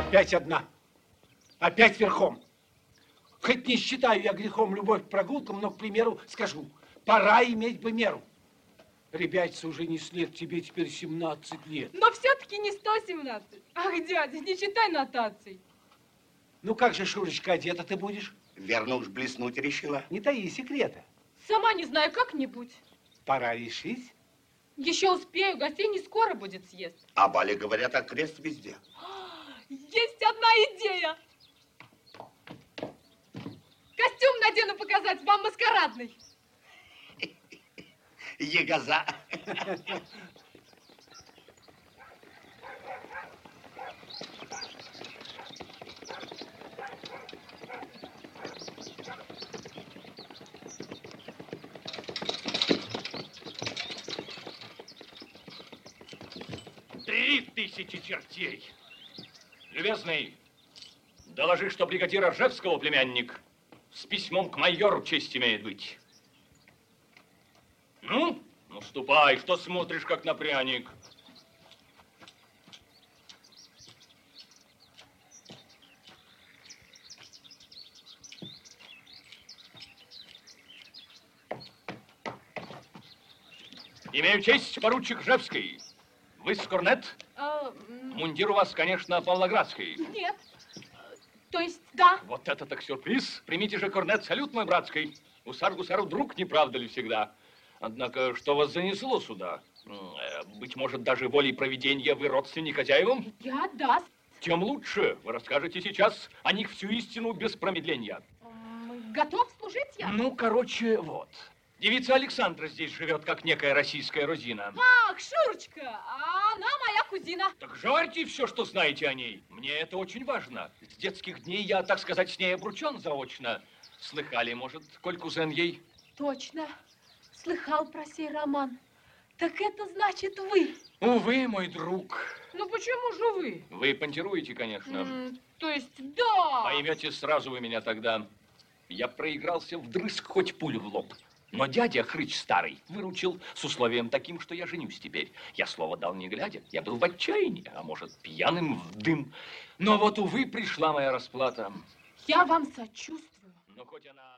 Опять одна. Опять верхом. Хоть не считаю я грехом любовь к прогулкам, но, к примеру, скажу, пора иметь бы меру. Ребятца, уже не след, тебе теперь 17 лет. Но все-таки не 117. Ах, дядя, не читай нотаций. Ну как же, Шурочка, одета ты будешь? Верно уж блеснуть решила. Не таи секрета. Сама не знаю, как-нибудь. Пора решить. Еще успею, гостей не скоро будет съезд. А бали, говорят, окрест везде. Есть одна идея. Костюм надену показать, вам маскарадный. Егоза. Три 3000 чертей. Любезный, доложи, что бригадира Ржевского племянник с письмом к майору честь имеет быть. Ну, ступай, что смотришь, как на пряник. Имею честь, поручик Ржевский. Вы с корнет? Мундир у вас, конечно, павлоградский. Нет. То есть, да. Вот это так сюрприз. Примите же корнет, салют мой братский. Гусар гусару друг, не правда ли всегда? Однако, что вас занесло сюда? Быть может, даже волей провидения вы родственник хозяевам? Я, да. Тем лучше. Вы расскажете сейчас о них всю истину без промедления. Готов служить я? Ну, короче, вот. Девица Александра здесь живет, как некая российская Розина. Ах, Шурочка, она моя кузина. Так жарьте все, что знаете о ней. Мне это очень важно. С детских дней я, так сказать, с ней обручен заочно. Слыхали, может, коль кузен ей? Точно. Слыхал про сей роман. Так это значит вы. Увы, мой друг. Ну почему же вы? Вы понтируете, конечно. То есть, да. Поймете сразу вы меня тогда. Я проигрался вдрызг, хоть пулю в лоб. Но дядя Хрыч старый выручил с условием таким, что я женюсь теперь. Я слово дал не глядя. Я был в отчаянии, а может, пьяным в дым. Но вот, увы, пришла моя расплата. Я вам сочувствую. Но хоть она...